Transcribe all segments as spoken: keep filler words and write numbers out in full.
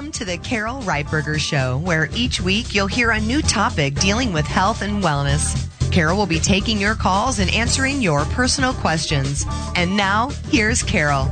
Welcome to the Carol Reitberger Show, where each week you'll hear a new topic dealing with health and wellness. Carol will be taking your calls and answering your personal questions. And now, here's Carol.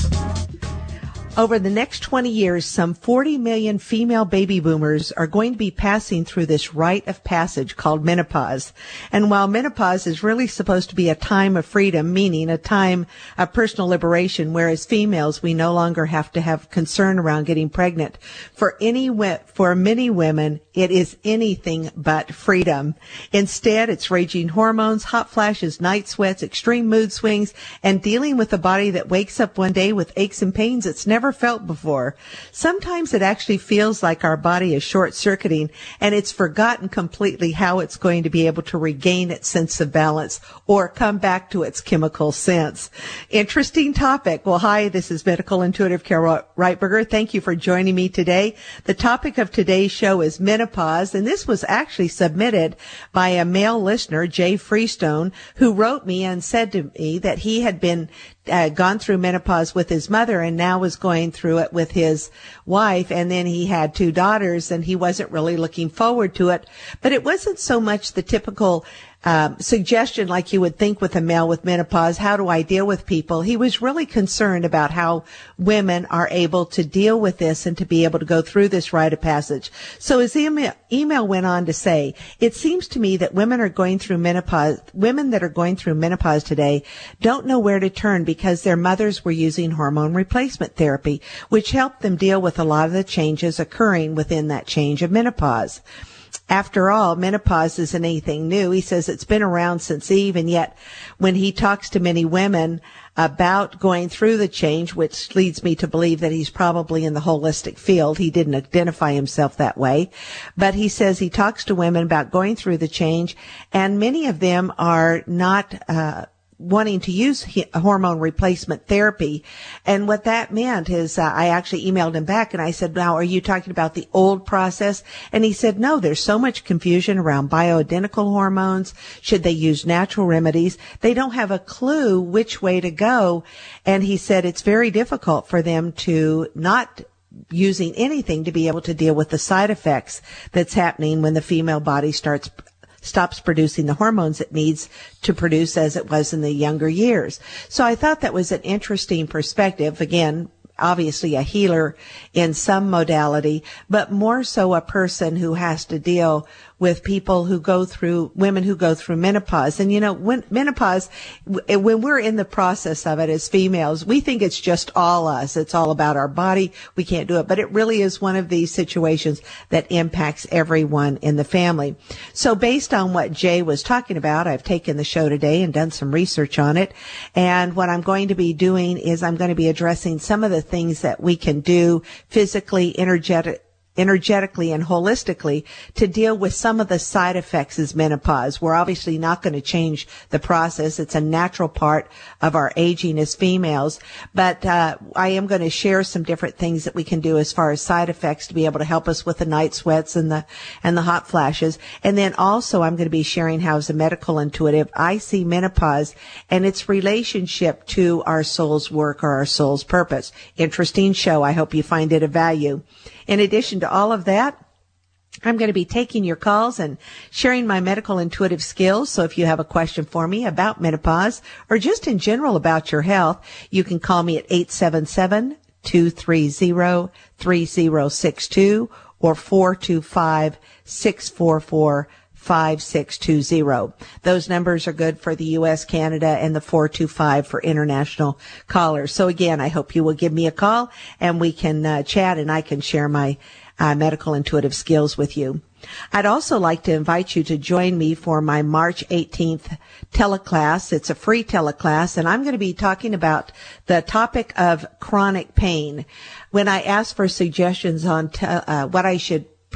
Over the next twenty years, some forty million female baby boomers are going to be passing through this rite of passage called menopause. And while menopause is really supposed to be a time of freedom, meaning a time of personal liberation, whereas females, we no longer have to have concern around getting pregnant, for any for many women, it is anything but freedom. Instead, it's raging hormones, hot flashes, night sweats, extreme mood swings, and dealing with a body that wakes up one day with aches and pains it's never felt before. Sometimes it actually feels like our body is short-circuiting and it's forgotten completely how it's going to be able to regain its sense of balance or come back to its chemical sense. Interesting topic. Well, hi, this is Medical Intuitive Carol Reitberger. Thank you for joining me today. The topic of today's show is menopause, and this was actually submitted by a male listener, Jay Freestone, who wrote me and said to me that he had been Uh, gone through menopause with his mother and now was going through it with his wife, and then he had two daughters and he wasn't really looking forward to it. But it wasn't so much the typical um, suggestion like you would think with a male with menopause, how do I deal with people? He was really concerned about how women are able to deal with this and to be able to go through this rite of passage. So his email, email went on to say, it seems to me that women are going through menopause, women that are going through menopause today don't know where to turn because their mothers were using hormone replacement therapy, which helped them deal with a lot of the changes occurring within that change of menopause. After all, menopause isn't anything new. He says it's been around since Eve, and yet when he talks to many women about going through the change, which leads me to believe that he's probably in the holistic field. He didn't identify himself that way. But he says he talks to women about going through the change, and many of them are not uh wanting to use hormone replacement therapy. And what that meant is uh, I actually emailed him back and I said, now, are you talking about the old process? And he said, no, there's so much confusion around bioidentical hormones. Should they use natural remedies? They don't have a clue which way to go. And he said it's very difficult for them to not using anything to be able to deal with the side effects that's happening when the female body starts stops producing the hormones it needs to produce as it was in the younger years. So I thought that was an interesting perspective. Again, obviously a healer in some modality, but more so a person who has to deal with people who go through, women who go through menopause. And you know, when menopause, when we're in the process of it as females, we think it's just all us. It's all about our body. We can't do it. But it really is one of these situations that impacts everyone in the family. So based on what Jay was talking about, I've taken the show today and done some research on it. And what I'm going to be doing is I'm going to be addressing some of the things that we can do physically, energetic, energetically and holistically to deal with some of the side effects as menopause. We're obviously not going to change the process. It's a natural part of our aging as females. But uh I am going to share some different things that we can do as far as side effects to be able to help us with the night sweats and the and the hot flashes. And then also I'm going to be sharing how as a medical intuitive I see menopause and its relationship to our soul's work or our soul's purpose. Interesting show. I hope you find it of value. In addition to all of that, I'm going to be taking your calls and sharing my medical intuitive skills. So if you have a question for me about menopause or just in general about your health, you can call me at eight seven seven, two three zero, three zero six two or four two five, six four four, five six two zero. Those numbers are good for the U S, Canada, and the four two five for international callers. So again, I hope you will give me a call and we can uh, chat and I can share my uh, medical intuitive skills with you. I'd also like to invite you to join me for my March eighteenth teleclass. It's a free teleclass, and I'm going to be talking about the topic of chronic pain. When I asked for suggestions on te- uh, what I should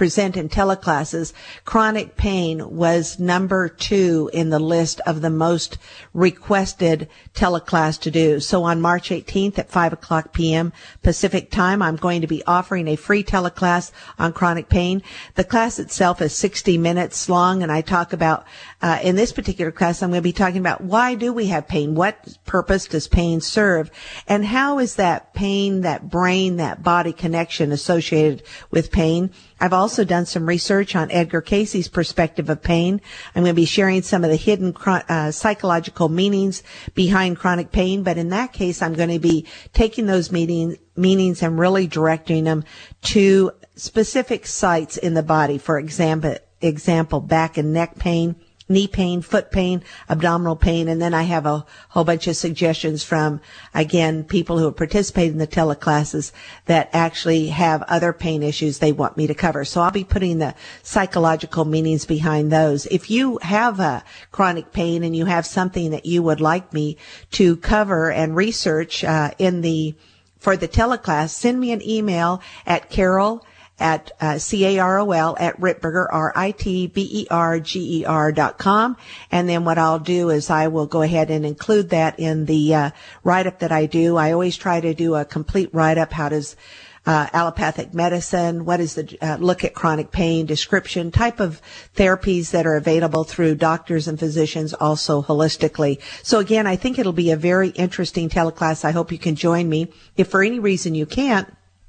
present in teleclasses, chronic pain was number two in the list of the most requested teleclass to do. So on March eighteenth at five o'clock p.m. Pacific time, I'm going to be offering a free teleclass on chronic pain. The class itself is sixty minutes long, and I talk about, uh, in this particular class, I'm going to be talking about why do we have pain? What purpose does pain serve? And how is that pain, that brain, that body connection associated with pain? I've also done some research on Edgar Cayce's perspective of pain. I'm going to be sharing some of the hidden uh, psychological meanings behind chronic pain, but in that case, I'm going to be taking those meaning, meanings and really directing them to specific sites in the body. For example, example, back and neck pain, knee pain, foot pain, abdominal pain, and then I have a whole bunch of suggestions from, again, people who have participated in the teleclasses that actually have other pain issues they want me to cover. So I'll be putting the psychological meanings behind those. If you have a chronic pain and you have something that you would like me to cover and research uh, in the for the teleclass, send me an email at Carol at uh, C A R O L at Ritberger, R I T B E R G E R dot com. And then what I'll do is I will go ahead and include that in the uh, write-up that I do. I always try to do a complete write-up. How does uh, allopathic medicine, what is the uh, look at chronic pain, description, type of therapies that are available through doctors and physicians, also holistically. So again, I think it'll be a very interesting teleclass. I hope you can join me. If for any reason you can't,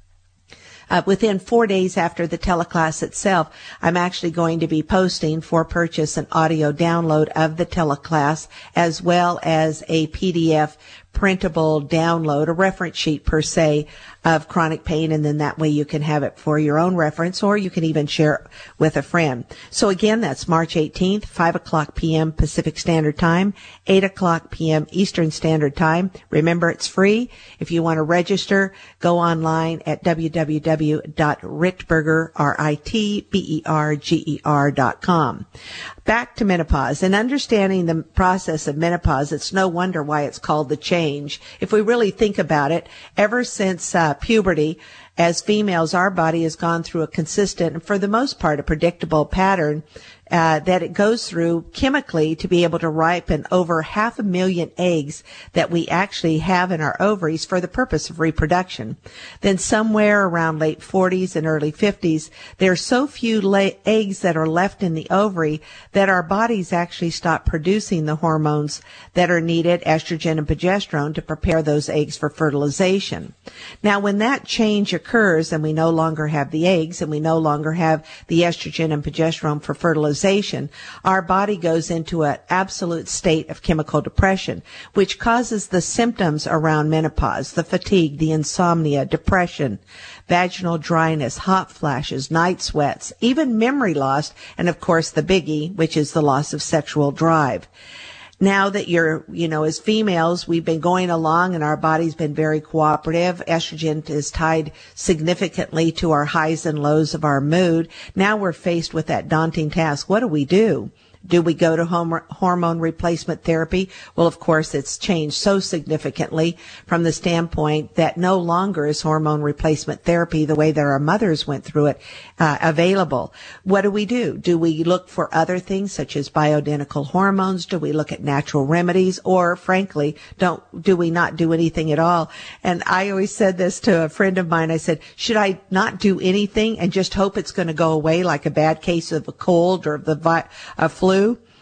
Uh, within four days after the teleclass itself, I'm actually going to be posting for purchase an audio download of the teleclass as well as a P D F printable download, a reference sheet per se, of chronic pain, and then that way you can have it for your own reference, or you can even share it with a friend. So again, that's March eighteenth, five o'clock p.m. Pacific Standard Time, eight o'clock p.m. Eastern Standard Time. Remember, it's free. If you want to register, go online at w w w dot ritberger, R I T B E R G E R dot com. Back to menopause and understanding the process of menopause. It's no wonder why it's called the change. If we really think about it, ever since uh, puberty, as females, our body has gone through a consistent and for the most part a predictable pattern uh, that it goes through chemically to be able to ripen over half a million eggs that we actually have in our ovaries for the purpose of reproduction. Then somewhere around late forties and early fifties, there are so few la- eggs that are left in the ovary that our bodies actually stop producing the hormones that are needed, estrogen and progesterone, to prepare those eggs for fertilization. Now, when that change occurs and we no longer have the eggs and we no longer have the estrogen and progesterone for fertilization, our body goes into an absolute state of chemical depression, which causes the symptoms around menopause, the fatigue, the insomnia, depression, vaginal dryness, hot flashes, night sweats, even memory loss, and of course the biggie, which is the loss of sexual drive. Now that you're, you know, as females, we've been going along and our body's been very cooperative. Estrogen is tied significantly to our highs and lows of our mood. Now we're faced with that daunting task. What do we do? Do we go to home, hormone replacement therapy? Well, of course, it's changed so significantly from the standpoint that no longer is hormone replacement therapy the way that our mothers went through it uh, available. What do we do? Do we look for other things such as bioidentical hormones? Do we look at natural remedies? Or, frankly, don't do we not do anything at all? And I always said this to a friend of mine. I said, should I not do anything and just hope it's going to go away like a bad case of a cold or the vi- a flu?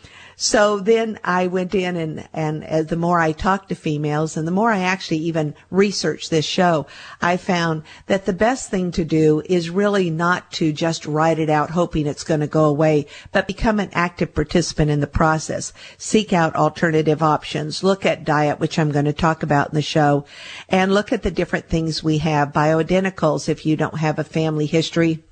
So then I went in and, and uh, the more I talked to females and the more I actually even researched this show, I found that the best thing to do is really not to just write it out hoping it's going to go away, but become an active participant in the process. Seek out alternative options. Look at diet, which I'm going to talk about in the show, and look at the different things we have. Bioidenticals, if you don't have a family history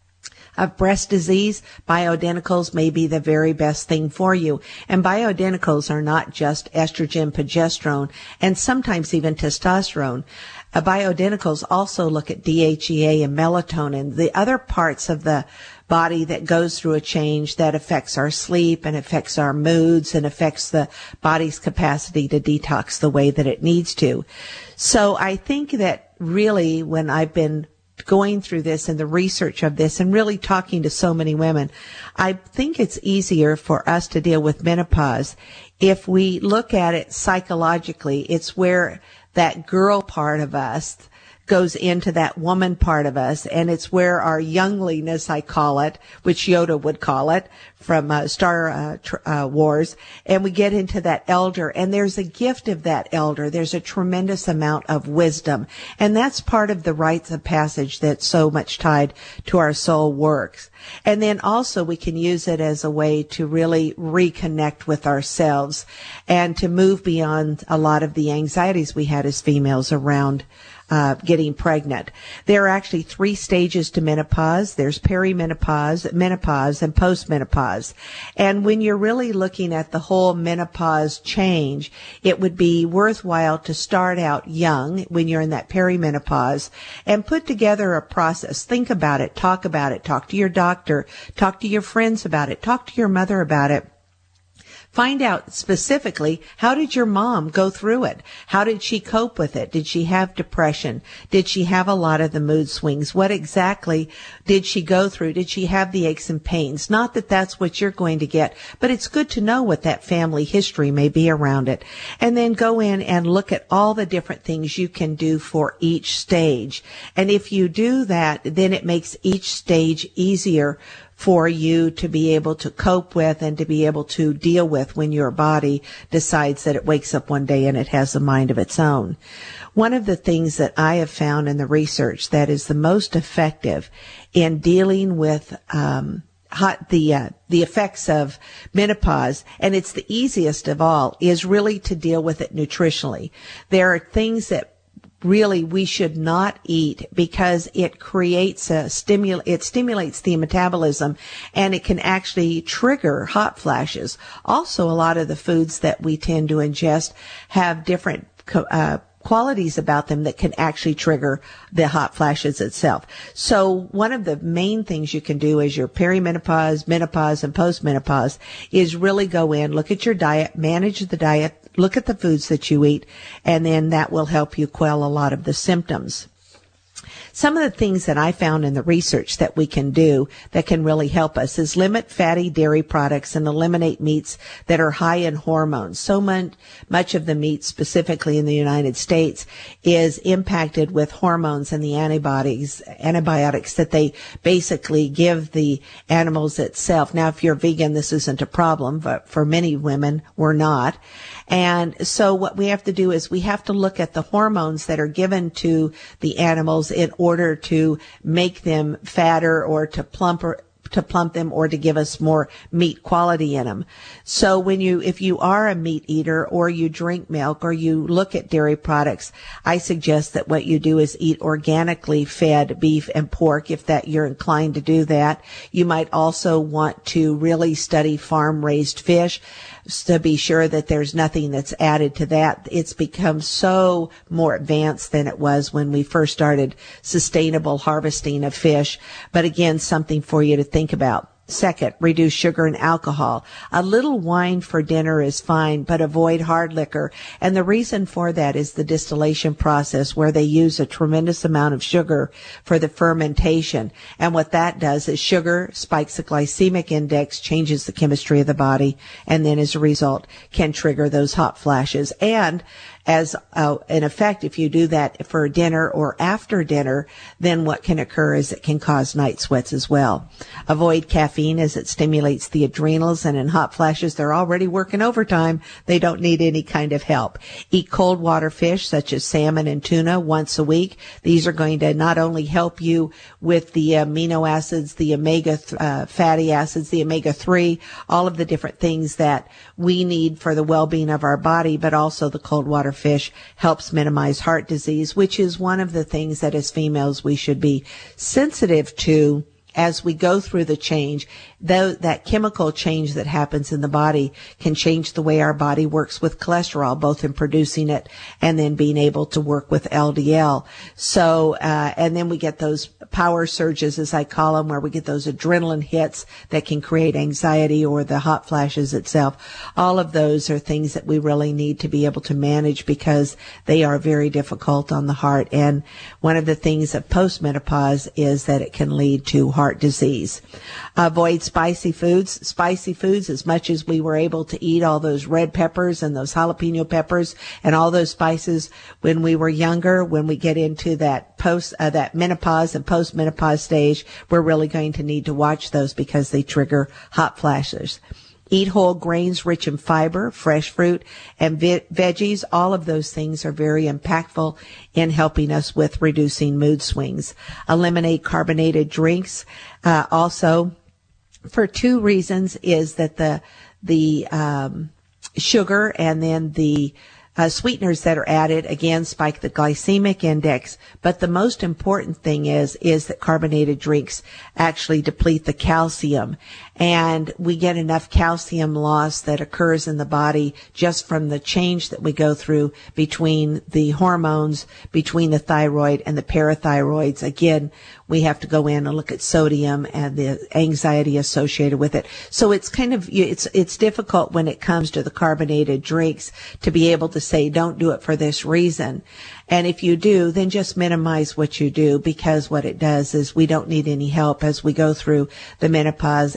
of breast disease, bioidenticals may be the very best thing for you. And bioidenticals are not just estrogen, progesterone, and sometimes even testosterone. Uh, bioidenticals also look at D H E A and melatonin, the other parts of the body that goes through a change that affects our sleep and affects our moods and affects the body's capacity to detox the way that it needs to. So I think that really when I've been going through this and the research of this and really talking to so many women, I think it's easier for us to deal with menopause if we look at it psychologically. It's where that girl part of us goes into that woman part of us, and it's where our youngliness, I call it, which Yoda would call it from uh, Star uh, tr- uh, Wars, and we get into that elder, and there's a gift of that elder. There's a tremendous amount of wisdom, and that's part of the rites of passage that's so much tied to our soul works. And then also we can use it as a way to really reconnect with ourselves and to move beyond a lot of the anxieties we had as females around Uh, getting pregnant. There are actually three stages to menopause. There's perimenopause, menopause, and postmenopause. And when you're really looking at the whole menopause change, it would be worthwhile to start out young when you're in that perimenopause and put together a process. Think about it, talk about it, talk to your doctor, talk to your friends about it, talk to your mother about it. Find out specifically, how did your mom go through it? How did she cope with it? Did she have depression? Did she have a lot of the mood swings? What exactly did she go through? Did she have the aches and pains? Not that that's what you're going to get, but it's good to know what that family history may be around it. And then go in and look at all the different things you can do for each stage. And if you do that, then it makes each stage easier for you to be able to cope with and to be able to deal with when your body decides that it wakes up one day and it has a mind of its own. One of the things that I have found in the research that is the most effective in dealing with um hot, the uh, the effects of menopause, and it's the easiest of all, is really to deal with it nutritionally. There are things that really we should not eat because it creates a stimul it stimulates the metabolism, and it can actually trigger hot flashes. Also, a lot of the foods that we tend to ingest have different uh, qualities about them that can actually trigger the hot flashes itself. So one of the main things you can do as your perimenopause, menopause, and postmenopause is really go in, look at your diet, manage the diet, look at the foods that you eat, and then that will help you quell a lot of the symptoms. Some of the things that I found in the research that we can do that can really help us is limit fatty dairy products and eliminate meats that are high in hormones. So much, much of the meat, specifically in the United States, is impacted with hormones and the antibodies, antibiotics that they basically give the animals itself. Now, if you're vegan, this isn't a problem, but for many women, we're not. And so what we have to do is we have to look at the hormones that are given to the animals in order to make them fatter or to plumper, to plump them or to give us more meat quality in them. So when you, if you are a meat eater or you drink milk or you look at dairy products, I suggest that what you do is eat organically fed beef and pork if that you're inclined to do that. You might also want to really study farm raised fish to be sure that there's nothing that's added to that. It's become so more advanced than it was when we first started sustainable harvesting of fish. But again, something for you to think about. Second, reduce sugar and alcohol. A little wine for dinner is fine, but avoid hard liquor. And the reason for that is the distillation process, where they use a tremendous amount of sugar for the fermentation. And what that does is sugar spikes the glycemic index, changes the chemistry of the body, and then as a result can trigger those hot flashes. And as uh, in effect, if you do that for dinner or after dinner, then what can occur is it can cause night sweats as well. Avoid caffeine as it stimulates the adrenals, and in hot flashes, they're already working overtime. They don't need any kind of help. Eat cold water fish such as salmon and tuna once a week. These are going to not only help you with the amino acids, the omega uh, fatty acids, the omega three, all of the different things that we need for the well-being of our body, but also the cold water fish helps minimize heart disease, which is one of the things that as females we should be sensitive to as we go through the change. Though that chemical change that happens in the body can change the way our body works with cholesterol, both in producing it and then being able to work with L D L. So, uh, and then we get those power surges, as I call them, where we get those adrenaline hits that can create anxiety, or the hot flashes itself. All of those are things that we really need to be able to manage because they are very difficult on the heart. And one of the things of postmenopause is that it can lead to heart disease. Avoid spicy foods. Spicy foods, as much as we were able to eat all those red peppers and those jalapeno peppers and all those spices when we were younger, when we get into that post, uh, that menopause and postmenopause stage, we're really going to need to watch those because they trigger hot flashes. Eat whole grains rich in fiber, fresh fruit, and ve- veggies. All of those things are very impactful in helping us with reducing mood swings. Eliminate carbonated drinks. Uh, also, for two reasons, is that the the um, sugar and then the Uh, sweeteners that are added, again, spike the glycemic index. But the most important thing is, is that carbonated drinks actually deplete the calcium. And we get enough calcium loss that occurs in the body just from the change that we go through between the hormones, between the thyroid and the parathyroids. Again, we have to go in and look at sodium and the anxiety associated with it. So it's kind of, it's, it's difficult when it comes to the carbonated drinks to be able to say, don't do it for this reason. And if you do, then just minimize what you do, because what it does is we don't need any help as we go through the menopause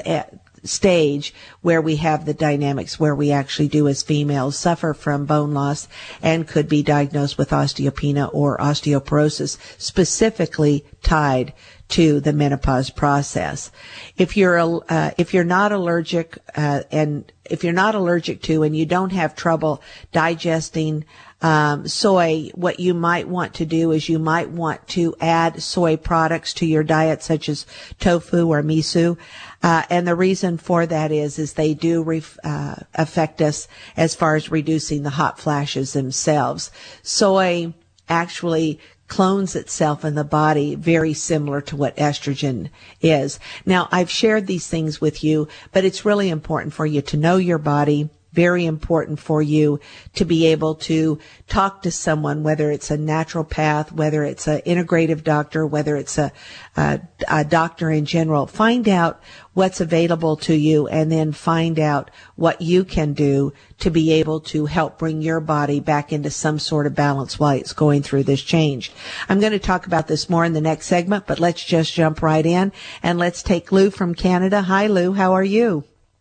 stage where we have the dynamics where we actually do as females suffer from bone loss and could be diagnosed with osteopenia or osteoporosis, specifically tied to the menopause process. If you're uh, if you're not allergic uh, and if you're not allergic to and you don't have trouble digesting um, soy, what you might want to do is you might want to add soy products to your diet, such as tofu or miso. Uh, and the reason for that is, is they do ref, uh, affect us as far as reducing the hot flashes themselves. Soy actually clones itself in the body very similar to what estrogen is. Now, I've shared these things with you, but it's really important for you to know your body. Very important for you to be able to talk to someone, whether it's a naturopath, whether it's an integrative doctor, whether it's a, a, a doctor in general. Find out what's available to you and then find out what you can do to be able to help bring your body back into some sort of balance while it's going through this change. I'm going to talk about this more in the next segment, but let's just jump right in and let's take Lou from Canada. Hi, Lou. How are you?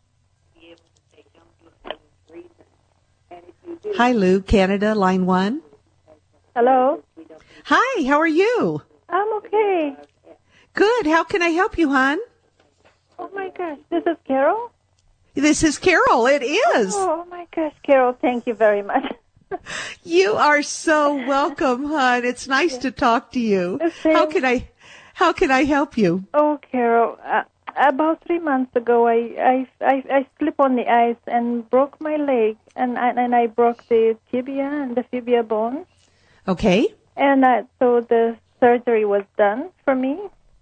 Hi, Lou, Canada, line one. Hello. Hi, how are you? I'm okay. Good. How can I help you, hon? Oh, my gosh. This is Carol? This is Carol. It is. Oh, my gosh, Carol, thank you very much. You are so welcome, hon. It's nice yeah. to talk to you. How can I, how can I help you? Oh, Carol, uh, about three months ago, I, I, I, I slipped on the ice and broke my leg, and I, and I broke the tibia and the fibia bone. Okay. And uh, so the surgery was done for me,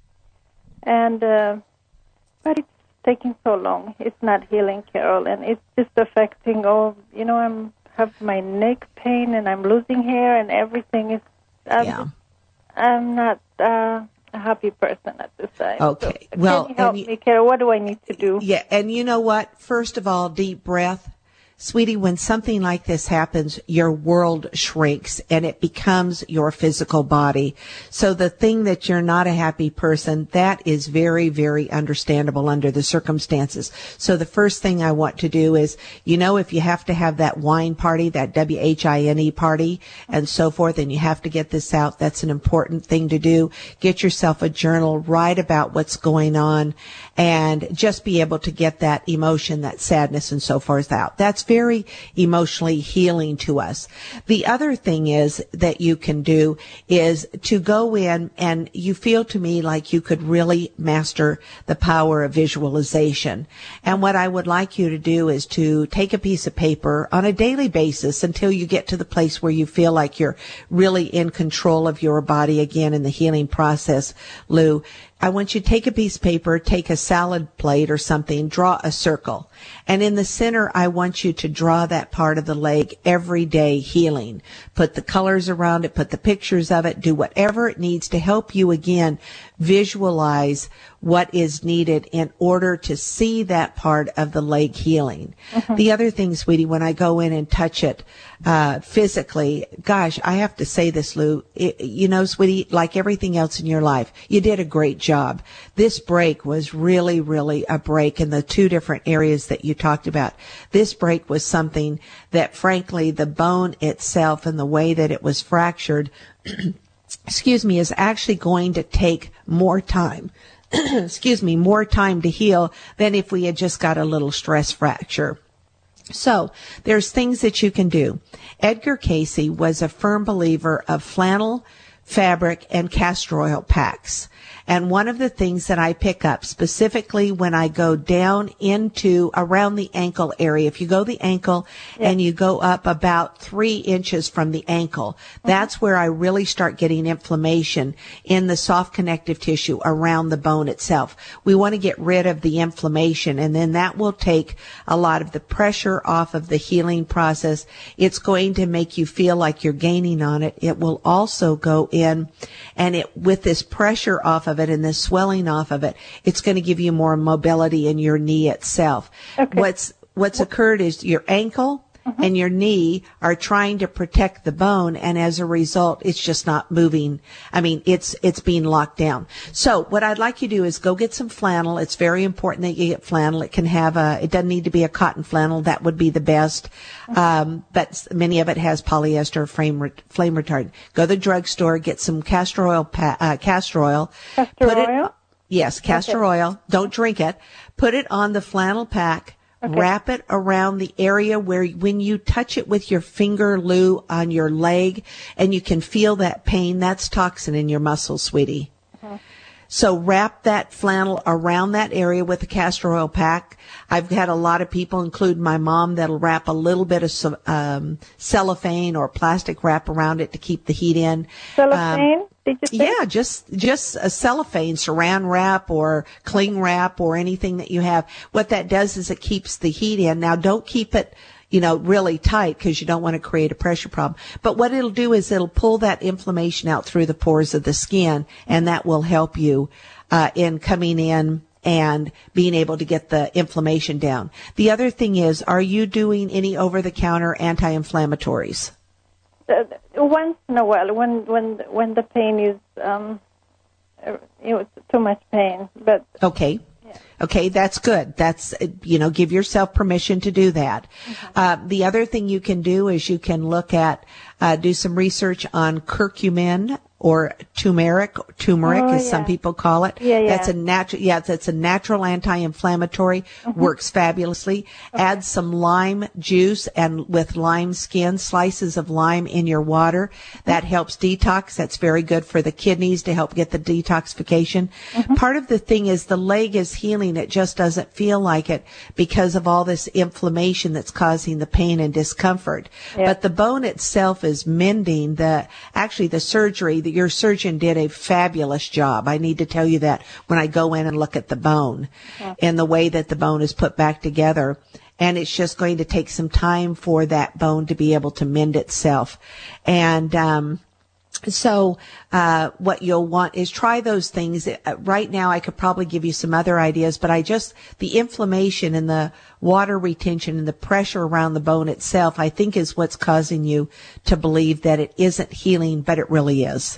and uh, but it's taking so long. It's not healing, Carol, and it's just affecting all. You know, I'm have my neck pain, and I'm losing hair, and everything is. I'm, yeah. I'm not. Uh, a happy person at this time. Okay. So, well, can you help you, me, Carol? What do I need to do? Yeah, and you know what? First of all, deep breath. Sweetie, when something like this happens, your world shrinks and it becomes your physical body. So the thing that you're not a happy person, that is very, very understandable under the circumstances. So the first thing I want to do is, you know, if you have to have that wine party, that W H I N E party and so forth, and you have to get this out, that's an important thing to do. Get yourself a journal, write about what's going on, and just be able to get that emotion, that sadness and so forth out. That's very emotionally healing to us. The other thing is that you can do is to go in, and you feel to me like you could really master the power of visualization. And what I would like you to do is to take a piece of paper on a daily basis until you get to the place where you feel like you're really in control of your body again in the healing process, Lou. I want you to take a piece of paper, take a salad plate or something, draw a circle. And in the center, I want you to draw that part of the leg every day healing. Put the colors around it, put the pictures of it, do whatever it needs to help you again visualize what is needed in order to see that part of the leg healing. Mm-hmm. The other thing, sweetie, when I go in and touch it uh physically, gosh, I have to say this, Lou, it, you know, sweetie, like everything else in your life, you did a great job. This break was really, really a break in the two different areas that you talked about. This break was something that, frankly, the bone itself and the way that it was fractured excuse me, is actually going to take more time, excuse me, more time to heal than if we had just got a little stress fracture. So there's things that you can do. Edgar Cayce was a firm believer of flannel, fabric, and castor oil packs. And one of the things that I pick up specifically when I go down into around the ankle area, if you go the ankle yeah. and you go up about three inches from the ankle, mm-hmm. that's where I really start getting inflammation in the soft connective tissue around the bone itself. We want to get rid of the inflammation, and then that will take a lot of the pressure off of the healing process. It's going to make you feel like you're gaining on it. It will also go in, and it with this pressure off of it and the swelling off of it, it's going to give you more mobility in your knee itself. Okay. What's what's occurred is your ankle mm-hmm. and your knee are trying to protect the bone, and as a result, it's just not moving. I mean, it's it's being locked down. So what I'd like you to do is go get some flannel. It's very important that you get flannel. It can have a, it doesn't need to be a cotton flannel. That would be the best. Mm-hmm. Um, but many of it has polyester flame, flame retardant. Go to the drugstore, get some castor oil, pa- uh, castor oil. Castor put oil? It, yes, castor okay. oil. Don't drink it. Put it on the flannel pack. Okay. Wrap it around the area where when you touch it with your finger, Lou, on your leg, and you can feel that pain, that's toxin in your muscle, sweetie. Uh-huh. So wrap that flannel around that area with the castor oil pack. I've had a lot of people, including my mom, that'll wrap a little bit of um, cellophane or plastic wrap around it to keep the heat in. Cellophane? Um, Did you say? Yeah, just just a cellophane, saran wrap, or cling wrap, or anything that you have. What that does is it keeps the heat in. Now, don't keep it, you know, really tight because you don't want to create a pressure problem. But what it'll do is it'll pull that inflammation out through the pores of the skin, and that will help you uh, in coming in and being able to get the inflammation down. The other thing is, are you doing any over-the-counter anti-inflammatories? Uh, once in a while, when when when the pain is um, you know, too much pain, but okay. Yeah. Okay, that's good. That's, you know, give yourself permission to do that. Mm-hmm. Uh, the other thing you can do is you can look at, uh, do some research on curcumin or turmeric, turmeric oh, as yeah. some people call it. Yeah, yeah. That's a natural, yeah, that's a natural anti-inflammatory, mm-hmm. works fabulously. Okay. Add some lime juice and with lime skin, slices of lime in your water. That helps detox. That's very good for the kidneys to help get the detoxification. Mm-hmm. Part of the thing is the leg is healing. It just doesn't feel like it because of all this inflammation that's causing the pain and discomfort. Yeah. But the bone itself is mending. The, actually the surgery, the your surgeon did a fabulous job. I need to tell you that when I go in and look at the bone okay. and the way that the bone is put back together. And it's just going to take some time for that bone to be able to mend itself. And, um, so, uh, what you'll want is try those things. Uh, right now I could probably give you some other ideas, but I just, the inflammation and the water retention and the pressure around the bone itself, I think is what's causing you to believe that it isn't healing, but it really is.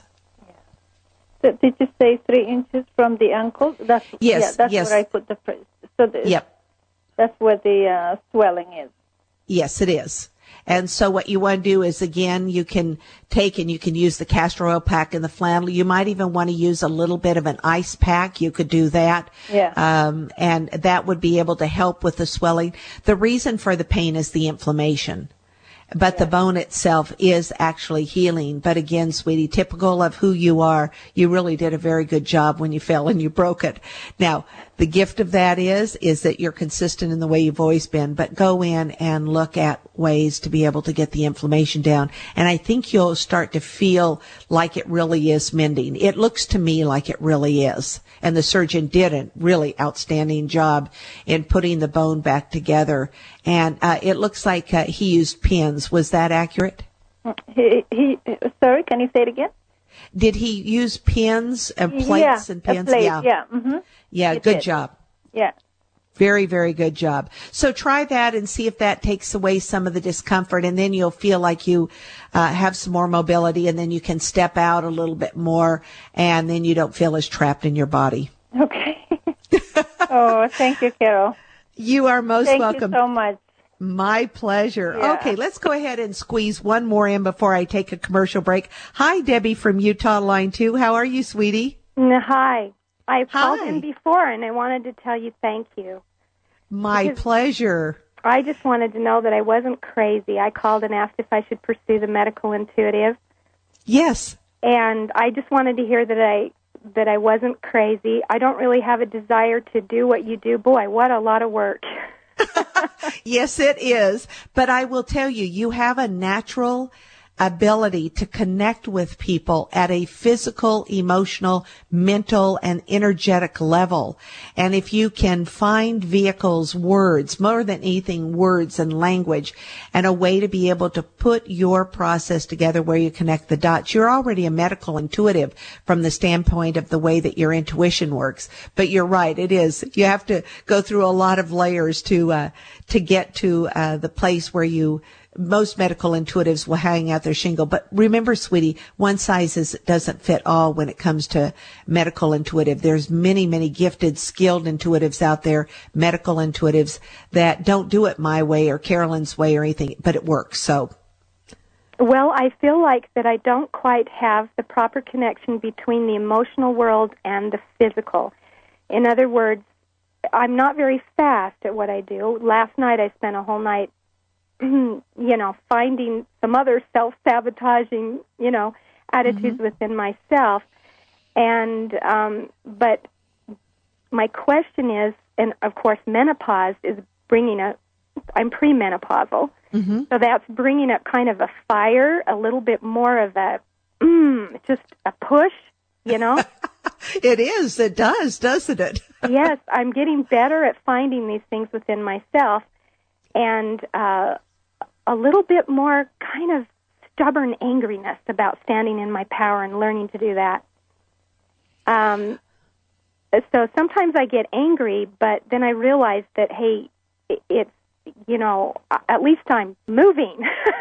So did you say three inches from the ankle? That's, yes, yeah, that's yes. where I put the, so the, yep. that's where the uh, swelling is. Yes, it is. And so what you want to do is, again, you can take and you can use the castor oil pack and the flannel. You might even want to use a little bit of an ice pack. You could do that. Yeah. Um, and that would be able to help with the swelling. The reason for the pain is the inflammation. But yeah. the bone itself is actually healing. But again, sweetie, typical of who you are, you really did a very good job when you fell and you broke it. Now, the gift of that is, is that you're consistent in the way you've always been, but go in and look at ways to be able to get the inflammation down. And I think you'll start to feel like it really is mending. It looks to me like it really is. And the surgeon did a really outstanding job in putting the bone back together. And uh, it looks like uh, he used pins. Was that accurate? He, he, sorry, can you say it again? Did he use pins and plates yeah, and pins? A plate, yeah. Yeah. Mm-hmm. Yeah. It Good did. job. Yeah. Very, very good job. So try that and see if that takes away some of the discomfort, and then you'll feel like you uh, have some more mobility, and then you can step out a little bit more, and then you don't feel as trapped in your body. Okay. Oh, thank you, Carol. You are most thank welcome. Thank you so much. My pleasure. Yeah. Okay, let's go ahead and squeeze one more in before I take a commercial break. Hi, Debbie from Utah, line two. How are you, sweetie? Hi. I've Hi. called in before, and I wanted to tell you thank you. My Because pleasure. I just wanted to know that I wasn't crazy. I called and asked if I should pursue the medical intuitive, Yes. and I just wanted to hear that I that I wasn't crazy. I don't really have a desire to do what you do. Boy, what a lot of work. Yes, it is. But I will tell you, you have a natural ability to connect with people at a physical, emotional, mental, and energetic level. And if you can find vehicles, words, more than anything, words and language, and a way to be able to put your process together where you connect the dots, you're already a medical intuitive from the standpoint of the way that your intuition works. But you're right, it is. You have to go through a lot of layers to, uh, to get to, uh, the place where you most medical intuitives will hang out their shingle. But remember, sweetie, one size is, doesn't fit all when it comes to medical intuitive. There's many, many gifted, skilled intuitives out there, medical intuitives, that don't do it my way or Carolyn's way or anything, but it works. So, Well, I feel like that I don't quite have the proper connection between the emotional world and the physical. In other words, I'm not very fast at what I do. Last night I spent a whole night you know, finding some other self-sabotaging, you know, attitudes mm-hmm. within myself. And, um, but my question is, and of course menopause is bringing a, I'm premenopausal, mm-hmm. so that's bringing up kind of a fire, a little bit more of a, mm, just a push, you know? It is, it does, doesn't it? Yes, I'm getting better at finding these things within myself. And uh, a little bit more kind of stubborn angriness about standing in my power and learning to do that. Um, so sometimes I get angry, but then I realize that, hey, it's, you know, at least I'm moving.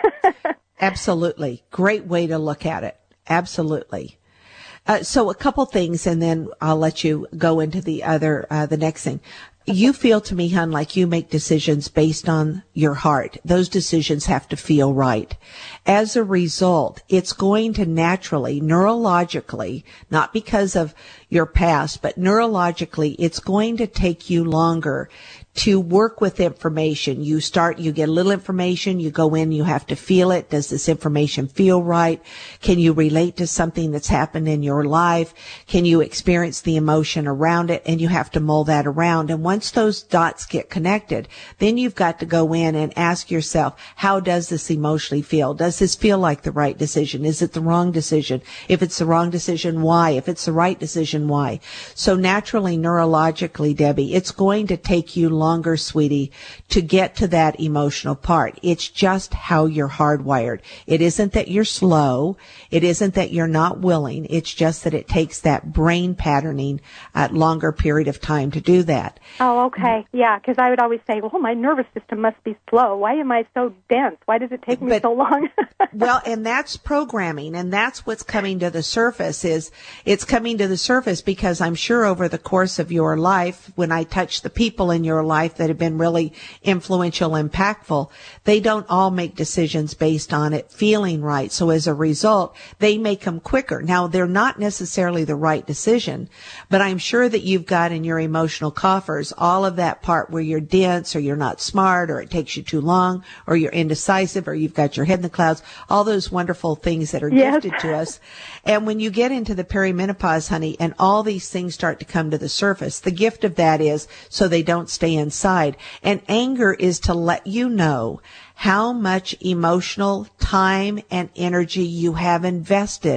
Absolutely. Great way to look at it. Absolutely. Uh, so a couple things, and then I'll let you go into the other, uh, the next thing. You feel to me, hon, like you make decisions based on your heart. Those decisions have to feel right. As a result, it's going to naturally, neurologically, not because of your past, but neurologically, it's going to take you longer to work with information. You start, you get a little information, you go in, you have to feel it. Does this information feel right? Can you relate to something that's happened in your life? Can you experience the emotion around it? And you have to mull that around. And once those dots get connected, then you've got to go in and ask yourself, how does this emotionally feel? Does this feel like the right decision? Is it the wrong decision? If it's the wrong decision, why? If it's the right decision, why? So naturally, neurologically, Debbie, it's going to take you longer, sweetie, to get to that emotional part. It's just how you're hardwired. It isn't that you're slow. It isn't that you're not willing. It's just that it takes that brain patterning at longer period of time to do that. Oh, okay. Yeah, because I would always say, well, my nervous system must be slow. Why am I so dense? Why does it take me but, so long? Well, and that's programming, and that's what's coming to the surface. Is it's coming to the surface because I'm sure over the course of your life, when I touch the people in your life that have been really influential, impactful, they don't all make decisions based on it feeling right. So as a result, they make them quicker. Now, they're not necessarily the right decision, but I'm sure that you've got in your emotional coffers all of that part where you're dense or you're not smart or it takes you too long or you're indecisive or you've got your head in the clouds, all those wonderful things that are yes. gifted to us. And when you get into the perimenopause, honey, and all these things start to come to the surface, the gift of that is so they don't stay inside. And anger is to let you know how much emotional time and energy you have invested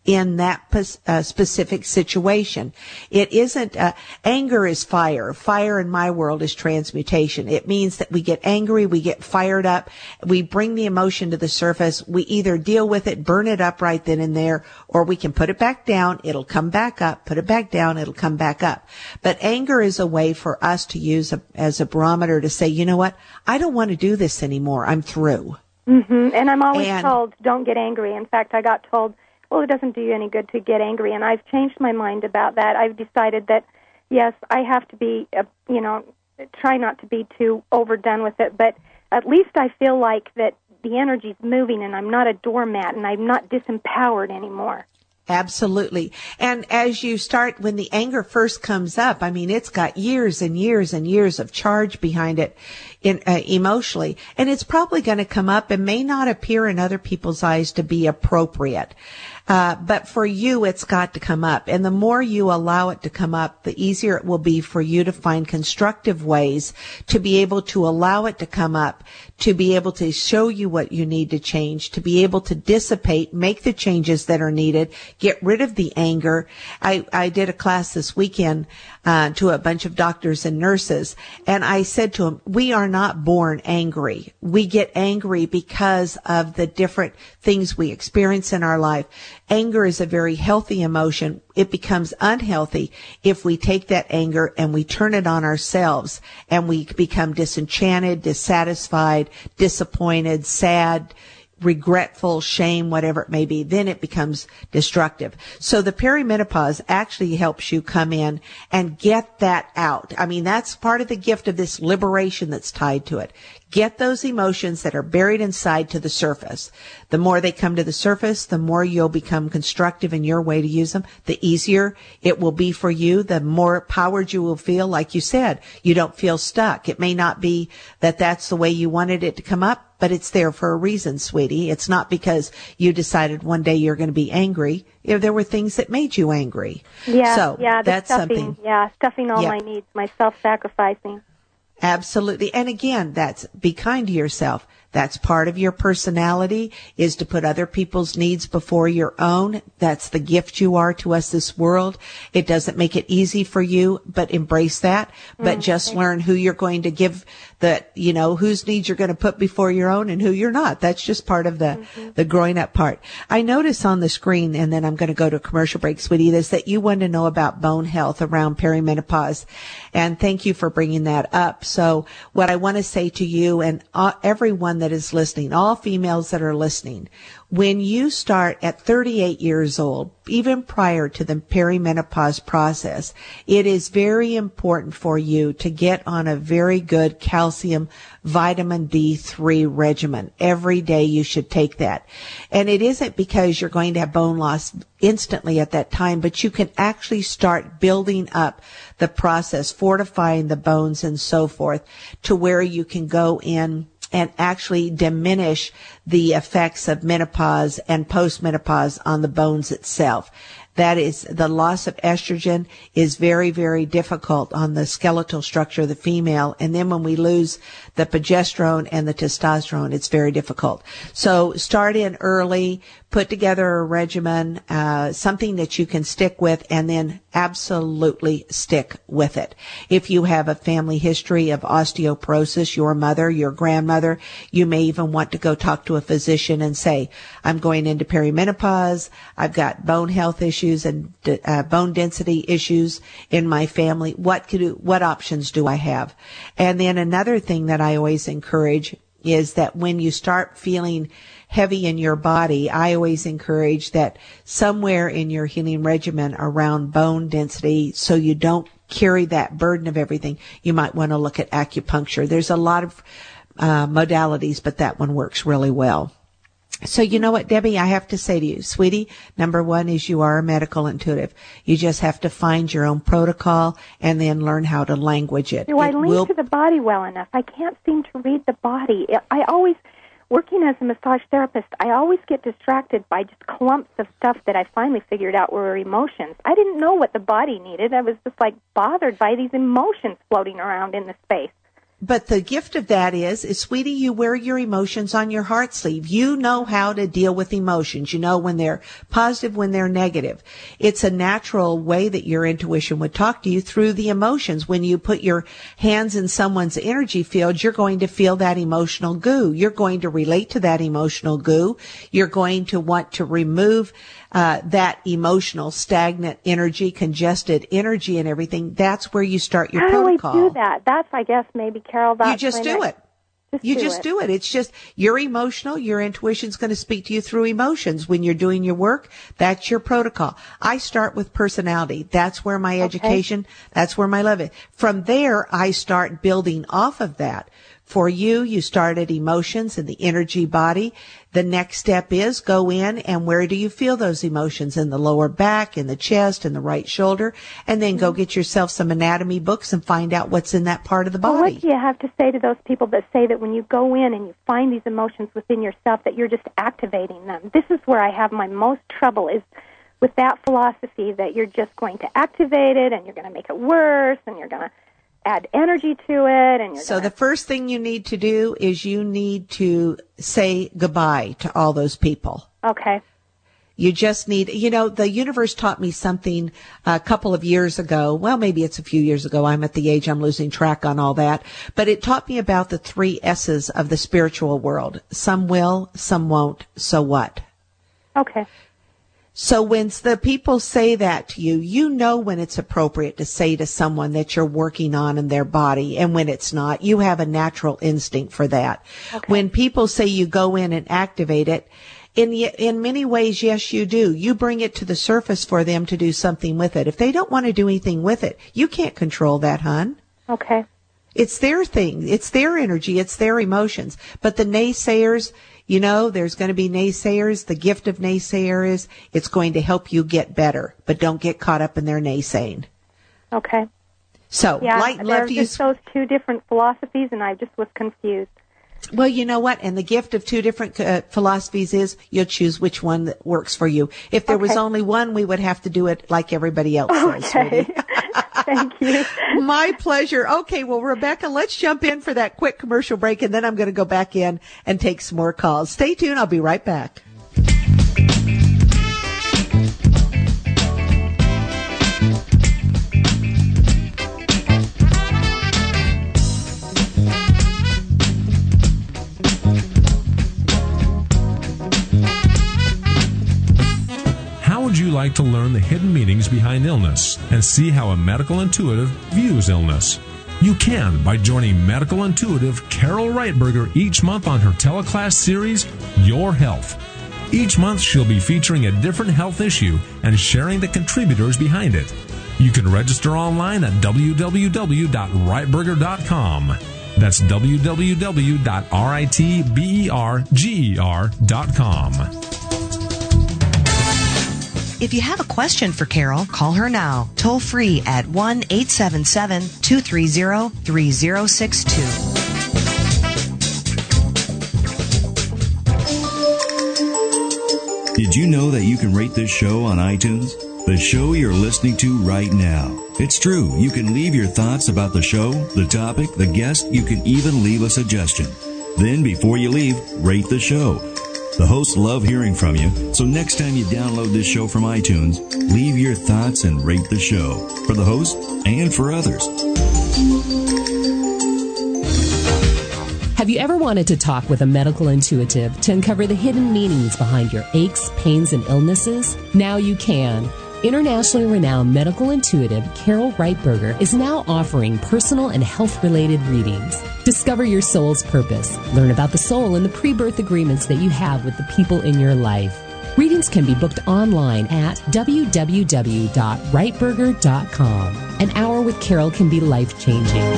in that uh, specific situation. It isn't, uh, anger is fire. Fire in my world is transmutation. It means that we get angry, we get fired up, we bring the emotion to the surface, we either deal with it, burn it up right then and there, or we can put it back down, it'll come back up, put it back down, it'll come back up. But anger is a way for us to use a, as a barometer to say, you know what, I don't want to do this anymore, I'm through. Mm-hmm. And I'm always and, told, don't get angry. In fact, I got told, well, it doesn't do you any good to get angry, and I've changed my mind about that. I've decided that, yes, I have to be, uh, you know, try not to be too overdone with it, but at least I feel like that the energy's moving and I'm not a doormat and I'm not disempowered anymore. Absolutely. And as you start, when the anger first comes up, I mean, it's got years and years and years of charge behind it in, uh, emotionally. And it's probably going to come up and may not appear in other people's eyes to be appropriate. Uh, but for you, it's got to come up. And the more you allow it to come up, the easier it will be for you to find constructive ways to be able to allow it to come up, to be able to show you what you need to change, to be able to dissipate, make the changes that are needed, get rid of the anger. I, I did a class this weekend uh, to a bunch of doctors and nurses, and I said to them, we are not born angry. We get angry because of the different things we experience in our life. Anger is a very healthy emotion. It becomes unhealthy if we take that anger and we turn it on ourselves and we become disenchanted, dissatisfied, disappointed, sad, regretful, shame, whatever it may be. Then it becomes destructive. So the perimenopause actually helps you come in and get that out. I mean, that's part of the gift of this liberation that's tied to it. Get those emotions that are buried inside to the surface. The more they come to the surface, the more you'll become constructive in your way to use them. The easier it will be for you, the more empowered you will feel. Like you said, you don't feel stuck. It may not be that that's the way you wanted it to come up, but it's there for a reason, sweetie. It's not because you decided one day you're going to be angry. You know, there were things that made you angry. Yeah, so yeah, the that's stuffing, something. Yeah, stuffing all yeah. my needs, my self-sacrificing. Absolutely. And again, that's be kind to yourself. That's part of your personality, is to put other people's needs before your own. That's the gift you are to us, this world. It doesn't make it easy for you, but embrace that. But mm, just learn who you're going to give the, you know, whose needs you're going to put before your own and who you're not. That's just part of the, mm-hmm. the growing up part. I notice on the screen, and then I'm going to go to a commercial break, sweetie, is that you want to know about bone health around perimenopause. And thank you for bringing that up. So what I want to say to you and uh, everyone that is listening, all females that are listening, when you start at thirty-eight years old, even prior to the perimenopause process, it is very important for you to get on a very good calcium vitamin D three regimen. Every day you should take that. And it isn't because you're going to have bone loss instantly at that time, but you can actually start building up the process, fortifying the bones and so forth, to where you can go in and actually diminish the effects of menopause and postmenopause on the bones itself. That is, the loss of estrogen is very, very difficult on the skeletal structure of the female. And then when we lose the progesterone and the testosterone, it's very difficult. So start in early, put together a regimen, uh, something that you can stick with, and then absolutely stick with it. If you have a family history of osteoporosis, your mother, your grandmother, you may even want to go talk to a physician and say, I'm going into perimenopause, I've got bone health issues and uh, bone density issues in my family. What could do, what options do I have? And then another thing that I always encourage is that when you start feeling heavy in your body, I always encourage that somewhere in your healing regimen around bone density, so you don't carry that burden of everything, you might want to look at acupuncture. There's a lot of uh, modalities, but that one works really well. So you know what, Debbie, I have to say to you, sweetie, number one is you are a medical intuitive. You just have to find your own protocol and then learn how to language it. Do I it link will... to the body well enough? I can't seem to read the body. I always, working as a massage therapist, I always get distracted by just clumps of stuff that I finally figured out were emotions. I didn't know what the body needed. I was just like bothered by these emotions floating around in the space. but the gift of that is, is, sweetie, you wear your emotions on your heart sleeve. You know how to deal with emotions. You know when they're positive, when they're negative. It's a natural way that your intuition would talk to you through the emotions. When you put your hands in someone's energy field, you're going to feel that emotional goo. You're going to relate to that emotional goo. You're going to want to remove Uh, that emotional, stagnant energy, congested energy and everything. That's where you start your How protocol. How do we do that? That's, I guess, maybe, Carol, that's You just do I, it. Just you do just it. do it. It's just, you're emotional. Your intuition's going to speak to you through emotions. When you're doing your work, that's your protocol. I start with personality. That's where my Okay. education, that's where my love is. From there, I start building off of that. For you, you start at emotions and the energy body. The next step is go in, and where do you feel those emotions? In the lower back, in the chest, in the right shoulder, and then go get yourself some anatomy books and find out what's in that part of the body. Well, what do you have to say to those people that say that when you go in and you find these emotions within yourself that you're just activating them? This is where I have my most trouble, is with that philosophy that you're just going to activate it and you're going to make it worse and you're going to add energy to it. And you're So gonna... the first thing you need to do is you need to say goodbye to all those people. Okay. You just need, you know, the universe taught me something a couple of years ago. Well, maybe it's a few years ago. I'm at the age I'm losing track on all that. But it taught me about the three S's of the spiritual world. Some will, some won't, so what? Okay. So when the people say that to you, you know when it's appropriate to say to someone that you're working on in their body, and when it's not. You have a natural instinct for that. Okay. When people say you go in and activate it, in in many ways, yes, you do. You bring it to the surface for them to do something with it. If they don't want to do anything with it, you can't control that, hon. Okay. It's their thing. It's their energy. It's their emotions. But the naysayers, you know, there's going to be naysayers. The gift of naysayer is it's going to help you get better, but don't get caught up in their naysaying. Okay. So, yeah, light and love to there's just use. those two different philosophies, and I just was confused. Well, you know what? And the gift of two different uh, philosophies is you'll choose which one that works for you. If there Okay. was only one, we would have to do it like everybody else does, Okay. sweetie. Thank you. My pleasure. Okay, well, Rebecca, let's jump in for that quick commercial break, and then I'm going to go back in and take some more calls. Stay tuned. I'll be right back. How would you like to learn the hidden meanings behind illness and see how a medical intuitive views illness? You can by joining medical intuitive Carol Reitberger each month on her teleclass series, Your Health. Each month she'll be featuring a different health issue and sharing the contributors behind it. You can register online at w w w dot reitberger dot com. That's w w w dot reitberger dot com. If you have a question for Carol, call her now, toll free at one eight seven seven, two three zero, three zero six two. Did you know that you can rate this show on iTunes? The show you're listening to right now. It's true. You can leave your thoughts about the show, the topic, the guest. You can even leave a suggestion. Then, before you leave, rate the show. The hosts love hearing from you, so next time you download this show from iTunes, leave your thoughts and rate the show for the host and for others. Have you ever wanted to talk with a medical intuitive to uncover the hidden meanings behind your aches, pains, and illnesses? Now you can. Internationally renowned medical intuitive Carol Reitberger is now offering personal and health-related readings. Discover your soul's purpose. Learn about the soul and the pre-birth agreements that you have with the people in your life. Readings can be booked online at w w w dot reitberger dot com. An hour with Carol can be life-changing.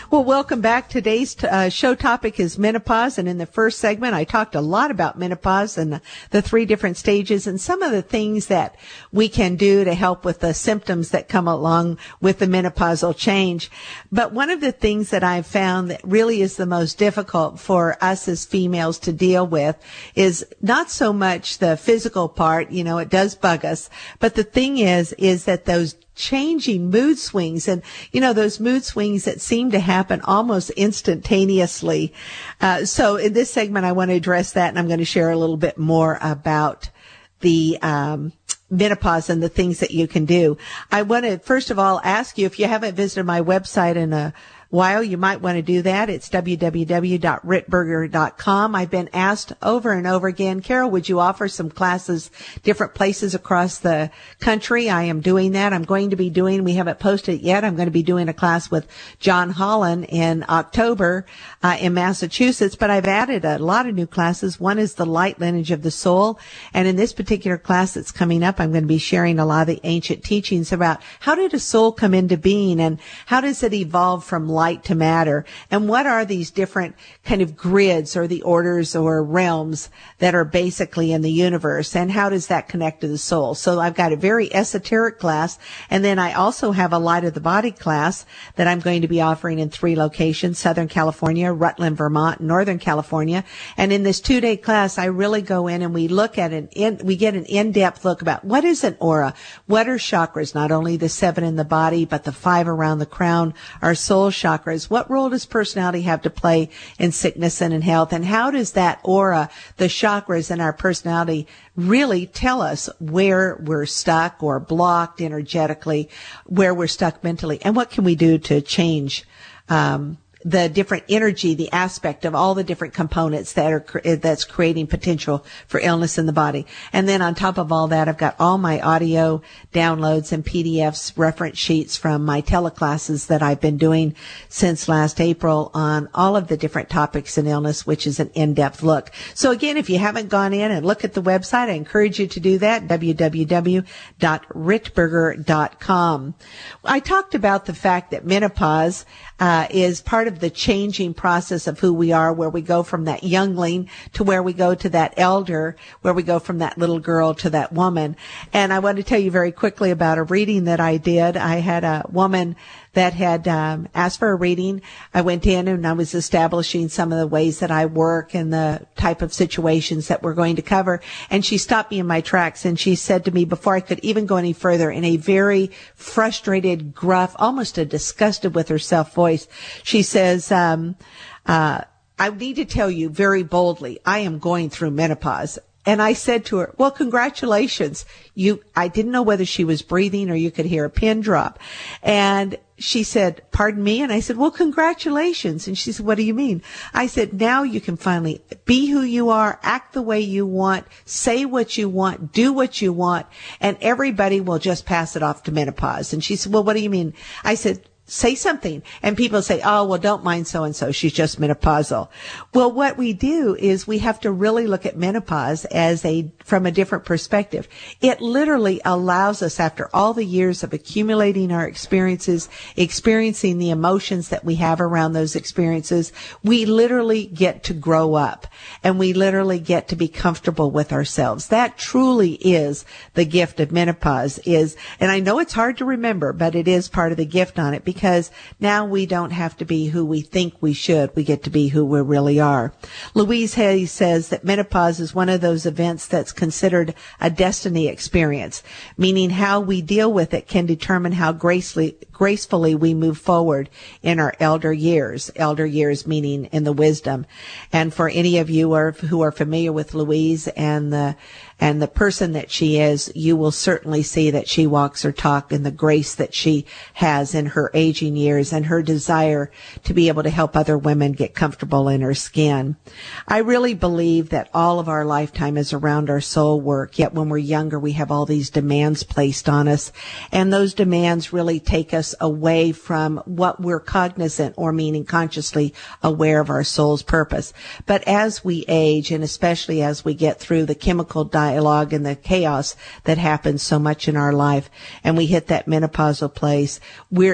Well, welcome back. Today's uh, show topic is menopause. And in the first segment, I talked a lot about menopause and the, the three different stages and some of the things that we can do to help with the symptoms that come along with the menopausal change. But one of the things that I've found that really is the most difficult for us as females to deal with is not so much the physical part, you know, it does bug us, but the thing is, is that those changing mood swings and, you know, those mood swings that seem to happen almost instantaneously. Uh, so in this segment, I want to address that, and I'm going to share a little bit more about the, um, menopause and the things that you can do. I want to, first of all, ask you, if you haven't visited my website in a while, you might want to do that. It's w w w dot ritberger dot com. I've been asked over and over again, Carol, would you offer some classes different places across the country? I am doing that. I'm going to be doing, we haven't posted it yet, I'm going to be doing a class with John Holland in October uh, in Massachusetts, but I've added a lot of new classes. One is the light lineage of the soul, and in this particular class that's coming up, I'm going to be sharing a lot of the ancient teachings about how did a soul come into being and how does it evolve from light to matter, and what are these different kind of grids or the orders or realms that are basically in the universe, and how does that connect to the soul? So I've got a very esoteric class, and then I also have a light of the body class that I'm going to be offering in three locations: Southern California, Rutland, Vermont, Northern California. And in this two-day class, I really go in and we look at an in, we get an in-depth look about what is an aura, what are chakras, not only the seven in the body, but the five around the crown, our soul chakras. What role does personality have to play in sickness and in health? And how does that aura, the chakras and our personality really tell us where we're stuck or blocked energetically, where we're stuck mentally? And what can we do to change, um, the different energy, the aspect of all the different components that are, that's creating potential for illness in the body. And then on top of all that, I've got all my audio downloads and P D Fs, reference sheets from my teleclasses that I've been doing since last April on all of the different topics in illness, which is an in-depth look. So again, if you haven't gone in and look at the website, I encourage you to do that, w w w dot ritberger dot com. I talked about the fact that menopause uh, is part of the changing process of who we are, where we go from that youngling to where we go to that elder, where we go from that little girl to that woman. And I want to tell you very quickly about a reading that I did. I had a woman that had um, asked for a reading. I went in and I was establishing some of the ways that I work and the type of situations that we're going to cover. And she stopped me in my tracks and she said to me, before I could even go any further, in a very frustrated, gruff, almost a disgusted with herself voice, she says, um, uh, I need to tell you very boldly, I am going through menopause. And I said to her, well, congratulations. You, I didn't know whether she was breathing or you could hear a pin drop. And she said, pardon me? And I said, well, congratulations. And she said, what do you mean? I said, now you can finally be who you are, act the way you want, say what you want, do what you want, and everybody will just pass it off to menopause. And she said, well, what do you mean? I said, say something. And people say, oh, well, don't mind so-and-so. She's just menopausal. Well, what we do is we have to really look at menopause as a, from a different perspective. It literally allows us, after all the years of accumulating our experiences, experiencing the emotions that we have around those experiences, we literally get to grow up and we literally get to be comfortable with ourselves. That truly is the gift of menopause is, and I know it's hard to remember, but it is part of the gift on it, because Because now we don't have to be who we think we should. We get to be who we really are. Louise Hay says that menopause is one of those events that's considered a destiny experience, meaning how we deal with it can determine how gracefully, gracefully we move forward in our elder years. Elder years meaning in the wisdom. And for any of you are, who are familiar with Louise and the and the person that she is, you will certainly see that she walks her talk in the grace that she has in her aging years and her desire to be able to help other women get comfortable in her skin. I really believe that all of our lifetime is around our soul work, yet when we're younger, we have all these demands placed on us, and those demands really take us away from what we're cognizant, or meaning consciously aware of our soul's purpose. But as we age, and especially as we get through the chemical diet, dialogue and the chaos that happens so much in our life, and we hit that menopausal place, we're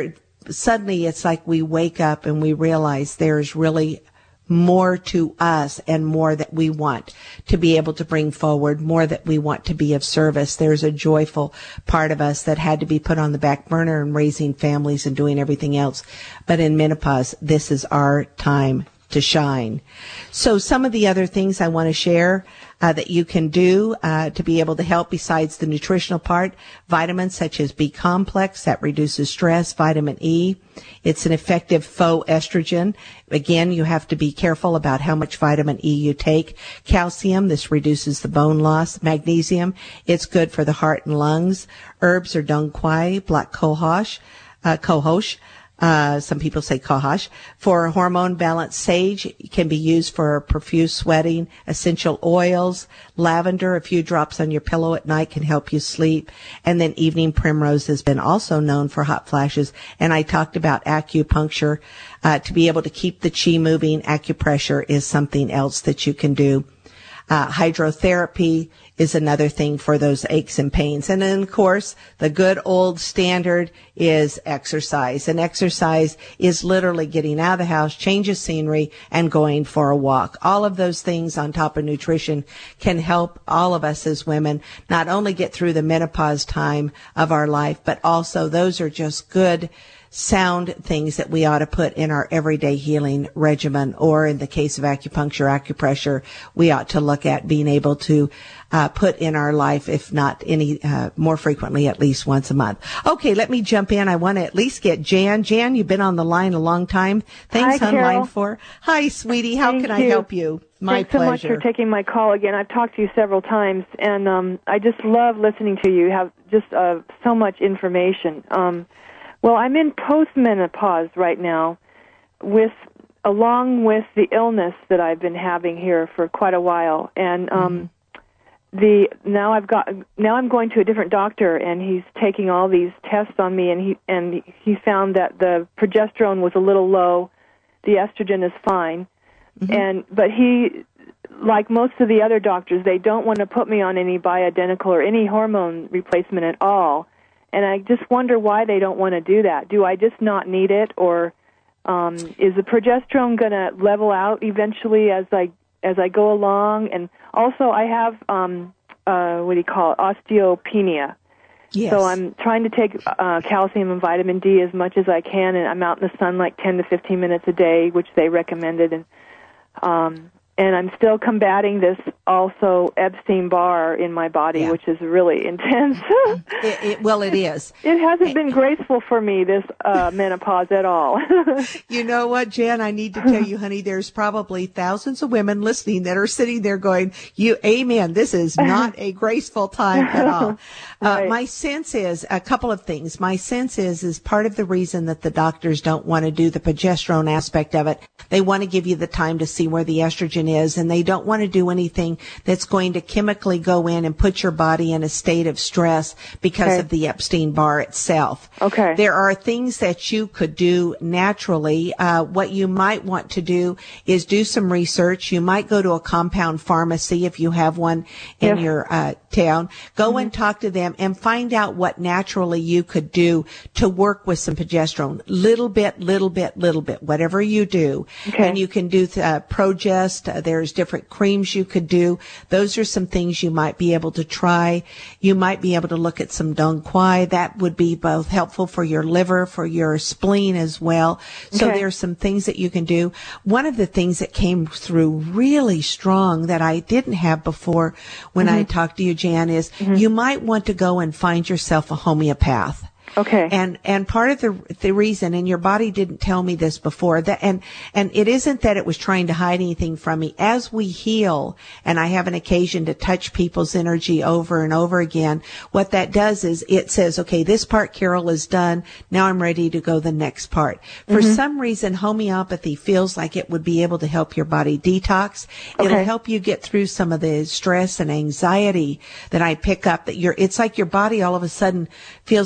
suddenly it's like we wake up and we realize there's really more to us and more that we want to be able to bring forward, more that we want to be of service. There's a joyful part of us that had to be put on the back burner in raising families and doing everything else. But in menopause, this is our time to shine. So some of the other things I want to share uh, that you can do uh, to be able to help besides the nutritional part, vitamins such as B complex that reduces stress, vitamin E. It's an effective faux estrogen. Again, you have to be careful about how much vitamin E you take. Calcium, this reduces the bone loss. Magnesium, it's good for the heart and lungs. Herbs are dong quai, black cohosh, uh, cohosh. Uh, some people say cohosh. For hormone balance, sage can be used for profuse sweating. Essential oils, lavender, a few drops on your pillow at night can help you sleep. And then evening primrose has been also known for hot flashes. And I talked about acupuncture. Uh, to be able to keep the chi moving, acupressure is something else that you can do. Uh, hydrotherapy is another thing for those aches and pains. And then, of course, the good old standard is exercise. And exercise is literally getting out of the house, change of scenery, and going for a walk. All of those things on top of nutrition can help all of us as women not only get through the menopause time of our life, but also those are just good sound things that we ought to put in our everyday healing regimen, or in the case of acupuncture, acupressure, we ought to look at being able to uh, put in our life, if not any uh, more frequently, at least once a month. Okay, let me jump in. I want to at least get Jan. Jan, you've been on the line a long time. Thanks Hi, on Carol. line four. Hi, sweetie. How Thank can you. I help you? My Thanks pleasure. so much for taking my call again. I've talked to you several times, and um, I just love listening to you. You have just uh, so much information. Um, Well, I'm in postmenopause right now, with along with the illness that I've been having here for quite a while, and um, mm-hmm. the now I've got now I'm going to a different doctor, and he's taking all these tests on me, and he and he found that the progesterone was a little low, the estrogen is fine, mm-hmm. and but he, like most of the other doctors, they don't want to put me on any bioidentical or any hormone replacement at all. And I just wonder why they don't want to do that. Do I just not need it, or um, is the progesterone going to level out eventually as I as I go along? And also, I have um, uh, what do you call it, osteopenia. Yes. So I'm trying to take uh, calcium and vitamin D as much as I can, and I'm out in the sun like ten to fifteen minutes a day, which they recommended, and um, and I'm still combating this also Epstein-Barr in my body, yeah. which is really intense. it, it, well, it is. It hasn't been graceful for me, this uh, menopause at all. You know what, Jan? I need to tell you, honey, there's probably thousands of women listening that are sitting there going, "You, amen, this is not a graceful time at all." Right. Uh, my sense is, a couple of things. My sense is, is part of the reason that the doctors don't want to do the progesterone aspect of it. They want to give you the time to see where the estrogen is, and they don't want to do anything that's going to chemically go in and put your body in a state of stress because okay. of the Epstein-Barr itself. Okay. There are things that you could do naturally. Uh, what you might want to do is do some research. You might go to a compound pharmacy if you have one in yes. your uh, town. Go mm-hmm. and talk to them and find out what naturally you could do to work with some progesterone. Little bit, little bit, little bit, whatever you do. Okay. And you can do uh, Progest. Uh, there's different creams you could do. Those are some things you might be able to try. You might be able to look at some Dong Quai. That would be both helpful for your liver, for your spleen as well. So okay. there's some things that you can do. One of the things that came through really strong that I didn't have before when mm-hmm. I talked to you, Jan, is mm-hmm. you might want to go and find yourself a homeopath. Okay. And, and part of the, the reason, and your body didn't tell me this before, that, and, and it isn't that it was trying to hide anything from me. As we heal, and I have an occasion to touch people's energy over and over again, what that does is it says, okay, this part, Carol, is done. Now I'm ready to go the next part. For mm-hmm. some reason, homeopathy feels like it would be able to help your body detox. Okay. It'll help you get through some of the stress and anxiety that I pick up that you're, it's like your body all of a sudden feels like it's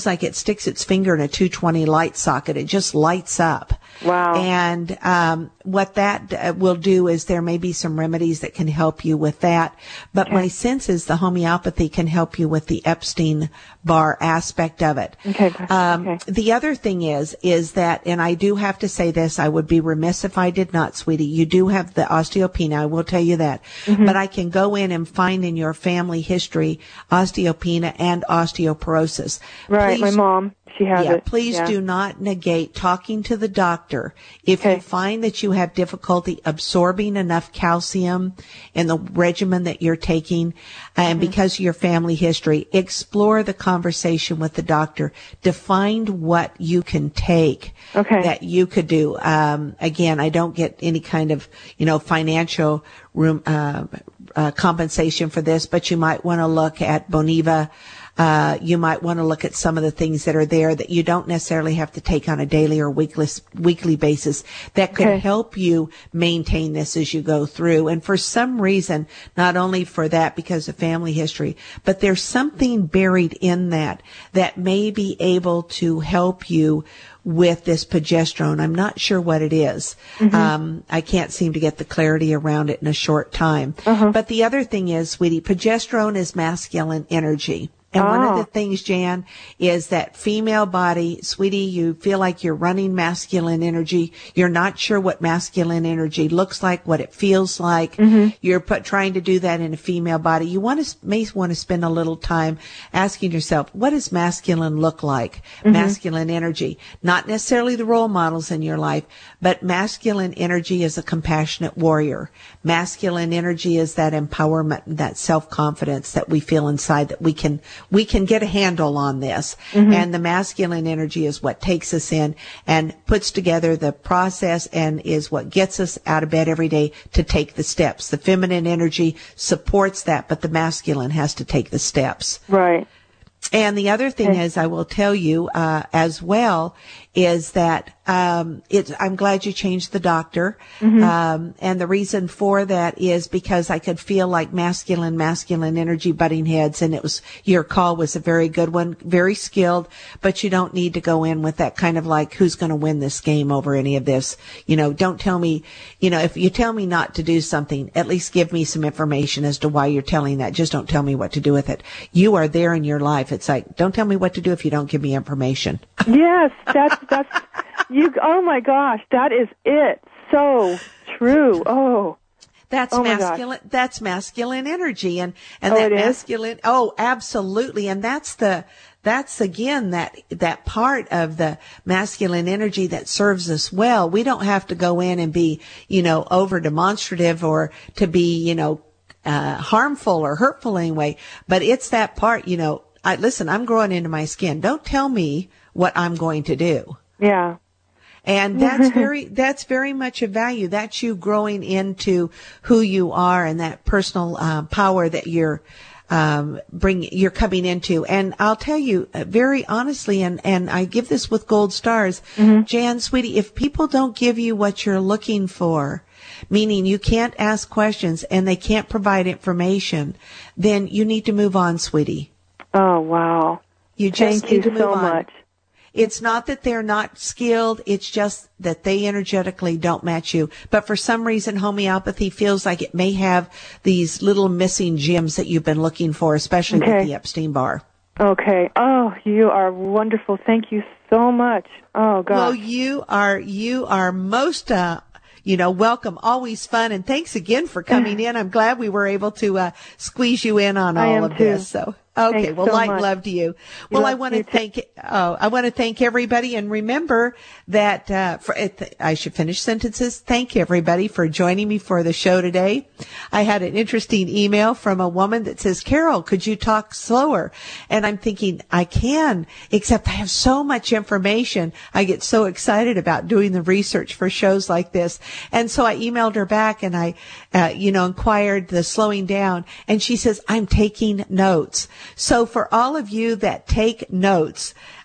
sticks its finger in a two twenty light socket. It just lights up. Wow. And um, what that uh, will do is there may be some remedies that can help you with that. But Okay. my sense is the homeopathy can help you with the Epstein-Barr aspect of it. Okay. Um, okay. The other thing is, is that, and I do have to say this, I would be remiss if I did not, sweetie. You do have the osteopenia, I will tell you that. Mm-hmm. But I can go in and find in your family history osteopenia and osteoporosis. Right, Please, my mom, she has yeah, it. please Yeah. do not negate talking to the doctor. If Okay. you find that you have difficulty absorbing enough calcium in the regimen that you're taking, and Mm-hmm. because of your family history, explore the conversation with the doctor to find what you can take Okay. that you could do. Um, again, I don't get any kind of, you know, financial room, uh, uh, compensation for this, but you might want to look at Boniva. Uh, you might want to look at some of the things that are there that you don't necessarily have to take on a daily or weekly, weekly basis that could Okay. help you maintain this as you go through. And for some reason, not only for that because of family history, but there's something buried in that that may be able to help you with this progesterone. I'm not sure what it is. Mm-hmm. Um, I can't seem to get the clarity around it in a short time. Uh-huh. But the other thing is, sweetie, progesterone is masculine energy. And one of Oh. the things, Jan, is that female body, sweetie, you feel like you're running masculine energy. You're not sure what masculine energy looks like, what it feels like. Mm-hmm. You're put, trying to do that in a female body. You want to, may want to spend a little time asking yourself, what does masculine look like? Mm-hmm. Masculine energy. Not necessarily the role models in your life, but masculine energy is a compassionate warrior. Masculine energy is that empowerment, that self-confidence that we feel inside that we can we can get a handle on this. Mm-hmm. And the masculine energy is what takes us in and puts together the process and is what gets us out of bed every day to take the steps. The feminine energy supports that, but the masculine has to take the steps. Right. And the other thing Okay. is, I will tell you uh, as well, is that um, it's, I'm glad you changed the doctor. Mm-hmm. Um, and the reason for that is because I could feel like masculine, masculine energy butting heads. And it was, your call was a very good one, very skilled, but you don't need to go in with that kind of like, who's going to win this game over any of this? You know, don't tell me, you know, if you tell me not to do something, at least give me some information as to why you're telling that. Just don't tell me what to do with it. You are there in your life. It's like, don't tell me what to do if you don't give me information. Yes, that's, that's, you, oh my gosh, that is it. So true. Oh. That's Oh my gosh. masculine, that's masculine energy and, and Oh, that it is? masculine, oh, absolutely. And that's the, that's again, that, that part of the masculine energy that serves us well. We don't have to go in and be, you know, over demonstrative or to be, you know, uh, harmful or hurtful anyway. But it's that part, you know, I, listen, I'm growing into my skin. Don't tell me what I'm going to do. Yeah. And that's very, that's very much a value. That's you growing into who you are and that personal uh, power that you're, um, bring, you're coming into. And I'll tell you uh, very honestly, and, and I give this with gold stars, mm-hmm. Jan, sweetie, if people don't give you what you're looking for, meaning you can't ask questions and they can't provide information, then you need to move on, sweetie. Oh, wow. You just Thank need you to move so on. much. It's not that they're not skilled. It's just that they energetically don't match you. But for some reason, homeopathy feels like it may have these little missing gems that you've been looking for, especially Okay. with the Epstein-Barr. Okay. Oh, you are wonderful. Thank you so much. Oh, God. Well, you are, you are most, uh, you know, welcome. Always fun. And thanks again for coming in. I'm glad we were able to, uh, squeeze you in on I all am of too. this. So. Okay, Thanks well, so light much. and love to you. Well, I love want to you too. thank, oh, I want to thank everybody, and remember that, uh, for, I should finish sentences. Thank you, everybody, for joining me for the show today. I had an interesting email from a woman that says, Carol, could you talk slower? And I'm thinking, I can, except I have so much information. I get so excited about doing the research for shows like this. And so I emailed her back and I, uh, you know, inquired the slowing down, and she says, I'm taking notes. So for all of you that take notes,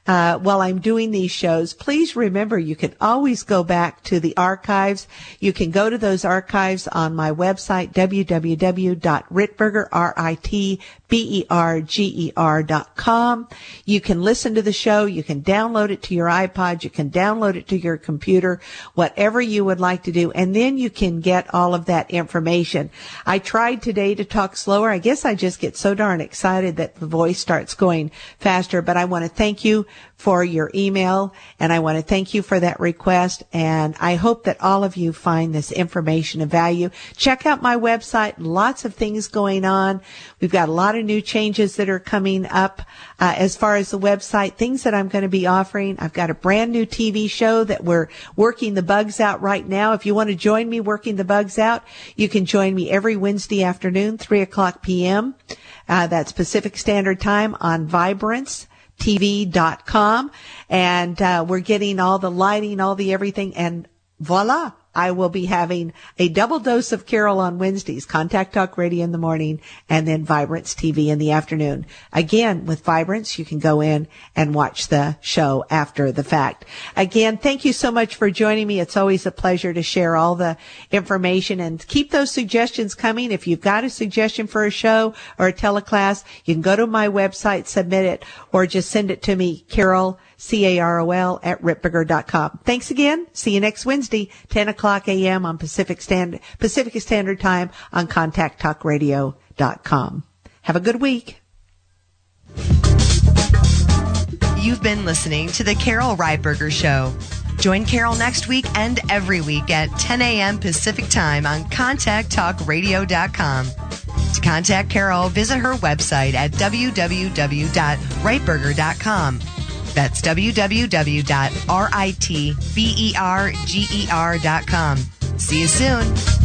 uh, while I'm doing these shows, please remember you can always go back to the archives. You can go to those archives on my website, w w w dot ritberger, R I T B E R G E R dot com. You can listen to the show. You can download it to your iPod. You can download it to your computer, whatever you would like to do. And then you can get all of that information. I tried today to talk slower. I guess I just get so darn excited that the voice starts going faster. But I want to thank you for your email, and I want to thank you for that request. And I hope that all of you find this information of value. Check out my website. Lots of things going on. We've got a lot of new changes that are coming up uh, as far as the website, things that I'm going to be offering. I've got a brand new T V show that we're working the bugs out right now. If you want to join me working the bugs out, you can join me every Wednesday afternoon, three o'clock p.m. Uh, that's Pacific Standard Time on Vibrance T V dot com, and uh, we're getting all the lighting, all the everything, and voila, I will be having a double dose of Carol on Wednesdays, Contact Talk Radio in the morning, and then Vibrance T V in the afternoon. Again, with Vibrance, you can go in and watch the show after the fact. Again, thank you so much for joining me. It's always a pleasure to share all the information, and keep those suggestions coming. If you've got a suggestion for a show or a teleclass, you can go to my website, submit it, or just send it to me, Carol, C A R O L, at ritberger dot com. Thanks again. See you next Wednesday, ten o'clock a.m. on Pacific Standard, Pacific Standard Time on contact talk radio dot com. Have a good week. You've been listening to The Carol Reitberger Show. Join Carol next week and every week at ten a.m. Pacific Time on contact talk radio dot com. To contact Carol, visit her website at w w w dot reitberger dot com. That's w w w dot ritberger dot com. See you soon.